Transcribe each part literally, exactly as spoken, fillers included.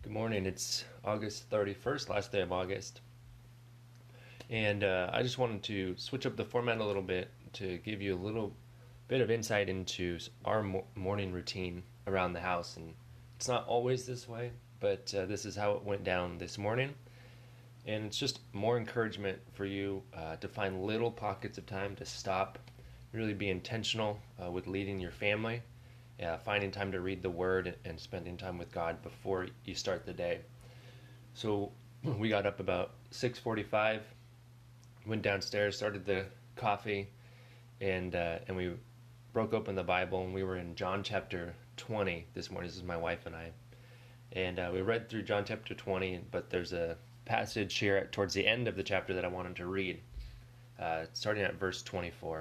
Good morning. It's August thirty-first, last day of August. And uh, I just wanted to switch up the format a little bit to give you a little bit of insight into our mo- morning routine around the house. And it's not always this way, but uh, this is how it went down this morning. And it's just more encouragement for you uh, to find little pockets of time to stop, really be intentional uh, with leading your family. Uh, finding time to read the Word and spending time with God before you start the day. So we got up about six forty-five, went downstairs, started the coffee, and uh, and we broke open the Bible, and we were in John chapter twenty this morning. This is my wife and I. And uh, we read through John chapter twenty, but there's a passage here towards the end of the chapter that I wanted to read, uh, starting at verse twenty-four.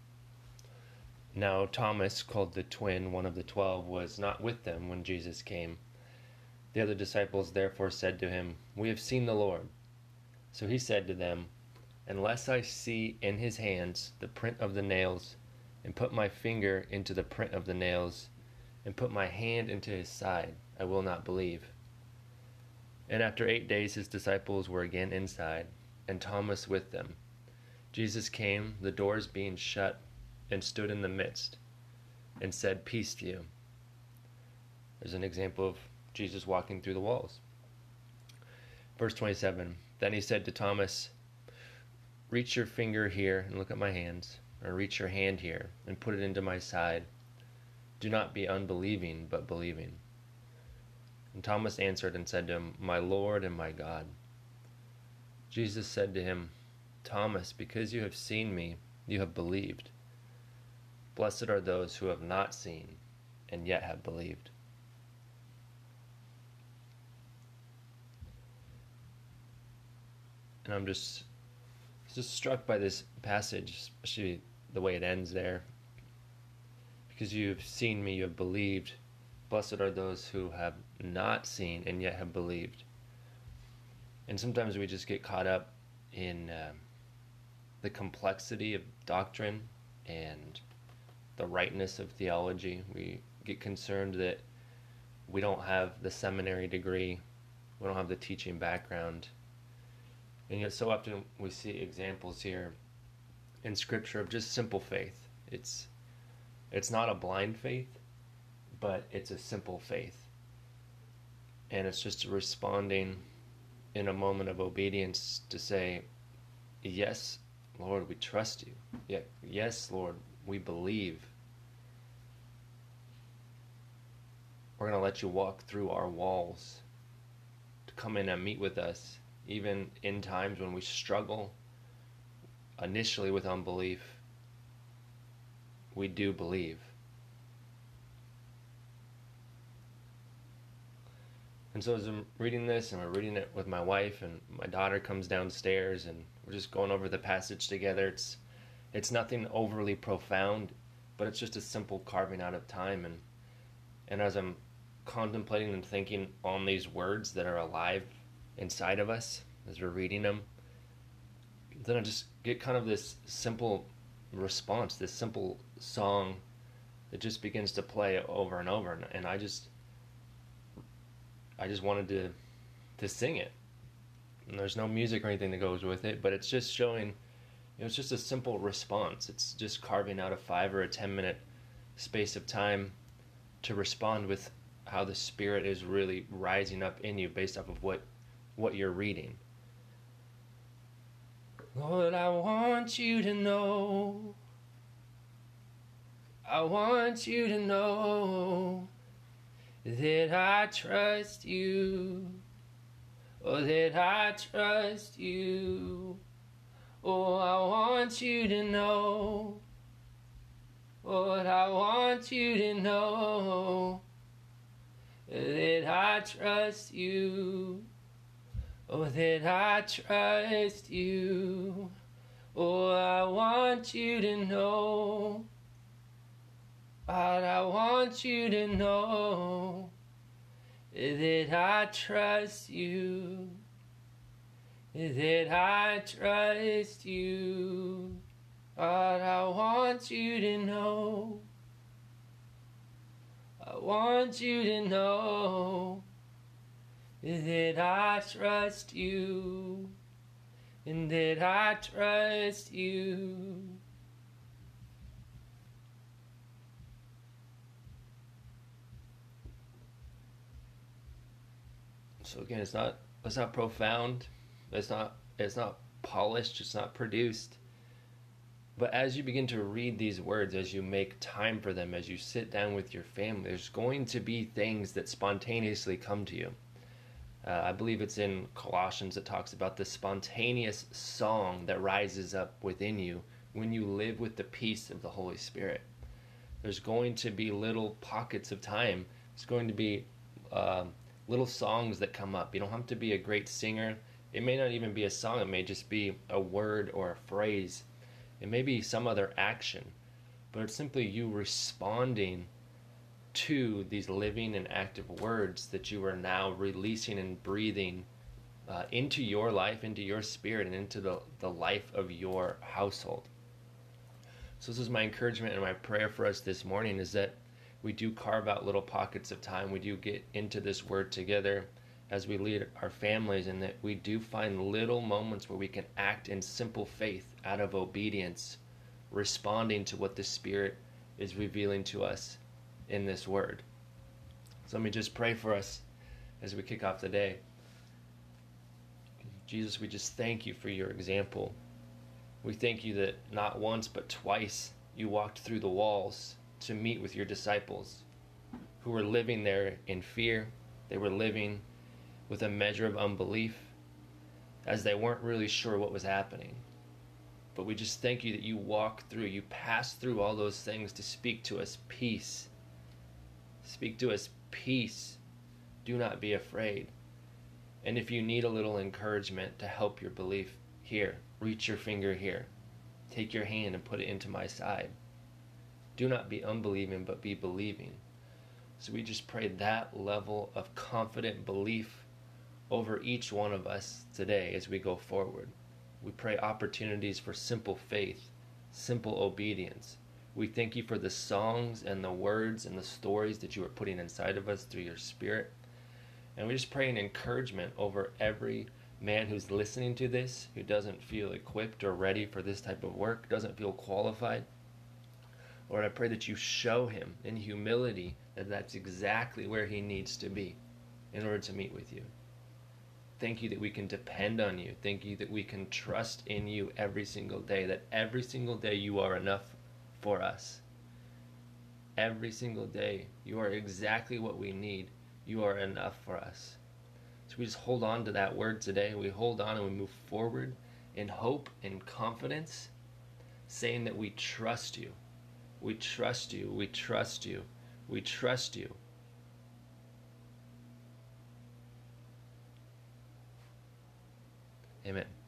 Now Thomas, called the twin, one of the twelve, was not with them when Jesus came. The other disciples therefore said to him, "We have seen the Lord." So he said to them, "Unless I see in his hands the print of the nails, and put my finger into the print of the nails, and put my hand into his side, I will not believe." And after eight days his disciples were again inside, and Thomas with them. Jesus came, the doors being shut, and stood in the midst, and said, "Peace to you." There's an example of Jesus walking through the walls. Verse twenty-seven, then he said to Thomas, "Reach your finger here and look at my hands, or reach your hand here and put it into my side. Do not be unbelieving, but believing." And Thomas answered and said to him, "My Lord and my God." Jesus said to him, "Thomas, because you have seen me, you have believed. Blessed are those who have not seen and yet have believed." And I'm just just struck by this passage, especially the way it ends there. Because you have seen me, you have believed. Blessed are those who have not seen and yet have believed. And sometimes we just get caught up in um, the complexity of doctrine and the rightness of theology. We get concerned that we don't have the seminary degree, we don't have the teaching background. And yet so often we see examples here in Scripture of just simple faith. It's it's not a blind faith, but it's a simple faith. And it's just responding in a moment of obedience to say, "Yes, Lord, we trust you. Yeah, yes, Lord, we believe. We're going to let you walk through our walls to come in and meet with us, even in times when we struggle initially with unbelief. We do believe." And so as I'm reading this, and we're reading it with my wife, and my daughter comes downstairs, and we're just going over the passage together. It's it's nothing overly profound, but it's just a simple carving out of time. And and as I'm contemplating and thinking on these words that are alive inside of us as we're reading them, then I just get kind of this simple response, this simple song that just begins to play over and over. And, and I just I just wanted to to sing it. And there's no music or anything that goes with it, but it's just showing, you know, it's just a simple response. It's just carving out a five or a ten minute space of time to respond with how the Spirit is really rising up in you based off of what what you're reading. Lord, I want you to know, I want you to know that I trust you, oh, that I trust you. Oh, I want you to know, Lord, I want you to know that I trust you, oh, that I trust you. Oh, I want you to know, God, I want you to know that I trust you, that I trust you. God, I want you to know, I want you to know Did I trust you? And did I trust you? So again, it's not it's not profound. It's not it's not polished. It's not produced. But as you begin to read these words, as you make time for them, as you sit down with your family, there's going to be things that spontaneously come to you. Uh, I believe it's in Colossians that talks about the spontaneous song that rises up within you when you live with the peace of the Holy Spirit. There's going to be little pockets of time. There's going to be uh, little songs that come up. You don't have to be a great singer. It may not even be a song. It may just be a word or a phrase. It may be some other action. But it's simply you responding to these living and active words that you are now releasing and breathing uh, into your life, into your spirit, and into the, the life of your household. So this is my encouragement and my prayer for us this morning, is that we do carve out little pockets of time. We do get into this word together as we lead our families, and that we do find little moments where we can act in simple faith out of obedience, responding to what the Spirit is revealing to us in this word. So let me just pray for us as we kick off the day. Jesus, we just thank you for your example. We thank you that not once but twice you walked through the walls to meet with your disciples who were living there in fear. They were living with a measure of unbelief as they weren't really sure what was happening. But we just thank you that you walk through, you pass through all those things to speak to us peace. Speak to us peace. Do not be afraid. And if you need a little encouragement to help your belief, here, reach your finger here. Take your hand and put it into my side. Do not be unbelieving, but be believing. So we just pray that level of confident belief over each one of us today as we go forward. We pray opportunities for simple faith, simple obedience. We thank you for the songs and the words and the stories that you are putting inside of us through your Spirit. And we just pray an encouragement over every man who's listening to this, who doesn't feel equipped or ready for this type of work, doesn't feel qualified. Lord, I pray that you show him in humility that that's exactly where he needs to be in order to meet with you. Thank you that we can depend on you. Thank you that we can trust in you every single day, that every single day you are enough for us. Every single day you are exactly what we need. You are enough for us. So we just hold on to that word today. We hold on and we move forward in hope and confidence, saying that we trust you. We trust you. We trust you. We trust you. Amen.